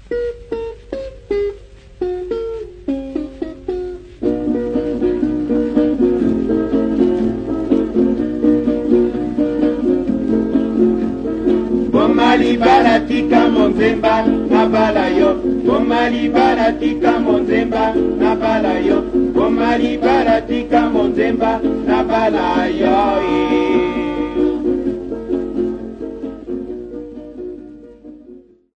Bomali balatika monzemba na balayo, bomali balatika monzemba na balayo, bomali balatika monzemba na balayo.